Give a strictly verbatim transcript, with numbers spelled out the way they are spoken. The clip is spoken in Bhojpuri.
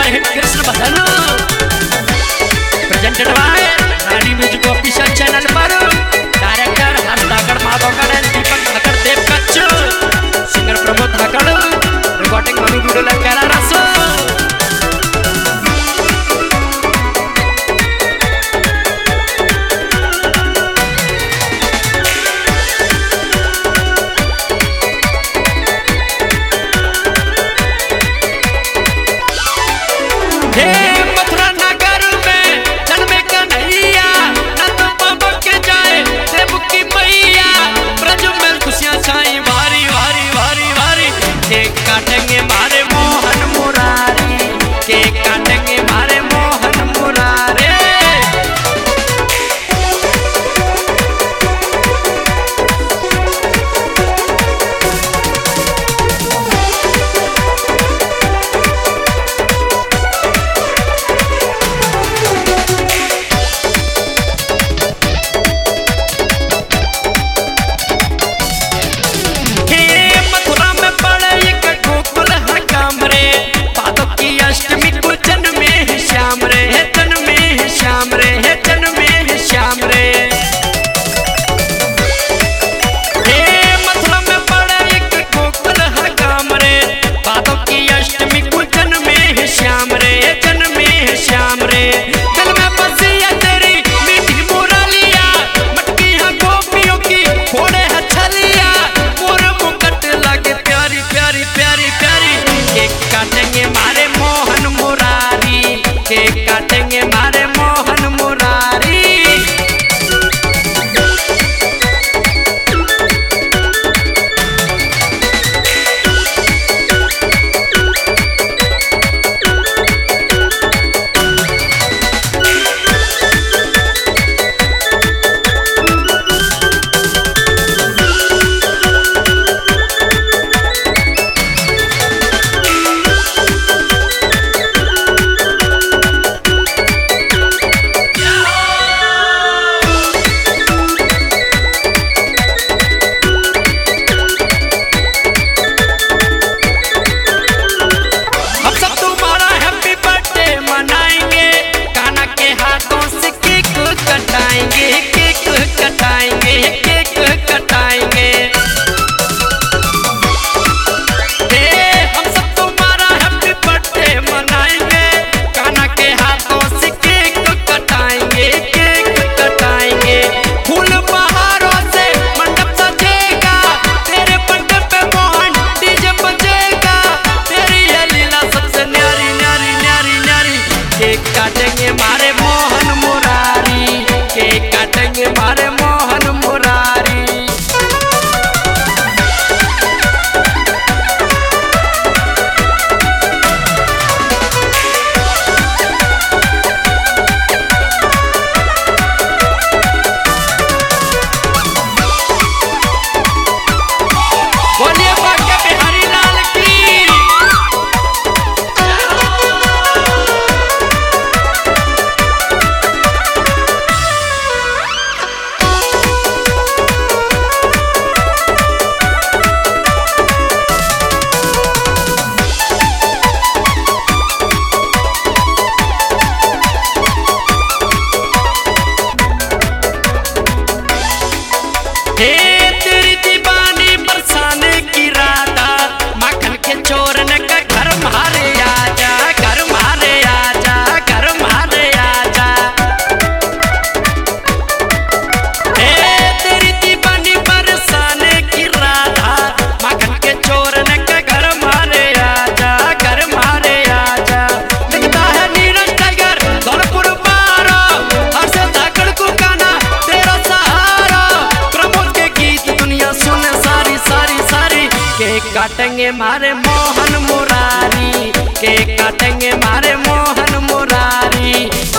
Hit Krishna bhajan presented by Rani music official channel पर director Harsh Dhakad, Madhav Dhakad, Deepak Dhakad, Dev Kachh, singer Pramod Dhakad, recording Manu video लगा रस। काटेंगे मारे मोहन मुरारी, केक काटेंगे मारे मोहन मुरारे। अष्टमी को जन्म में है श्याम रे, है जन्म में है श्याम रे, है जन्म में है श्याम रे। हे मथुरा में पड़ा एक गोकुल है गाम रे, बातों की अष्टमी को जन्म में है श्याम रे, है जन्म में है श्याम रे। दिल में बसी है तेरी मीठी मुरलिया, मटकी है गोपियों की फोड़े है छलिया, मोर मुकुट लगे प्यारी प्यारी प्यारी प्यारी। केक काटेंगे मारे मोहन मुरारी, केक काटेंगे मारे मोहन मुरारी। केक काटेंगे मारे मोहन मुरारी, केक काटेंगे मारे मोहन मुरारी। बोलिए बाके बिहारी लाल की। हे तेरी दीवानी बरसाने की राधा, माखन के चोरने का घर मारे आजा, घर मारे आजा, घर मारे आजा। हे तेरी दीवानी बरसाने की राधा, माखन के चोरने का घर मारे आजा, घर मारे आजा। दिखता है नीरज टाइगर धौलपुर मारो, हर्ष धाकड़ को गाना तेरा सहारा, प्रमोद के गीत दुनिया सुने सारी सारी सारी। केक काटेंगे मारे मोहन मुरारी, केक काटेंगे मारे मोहन मुरारी।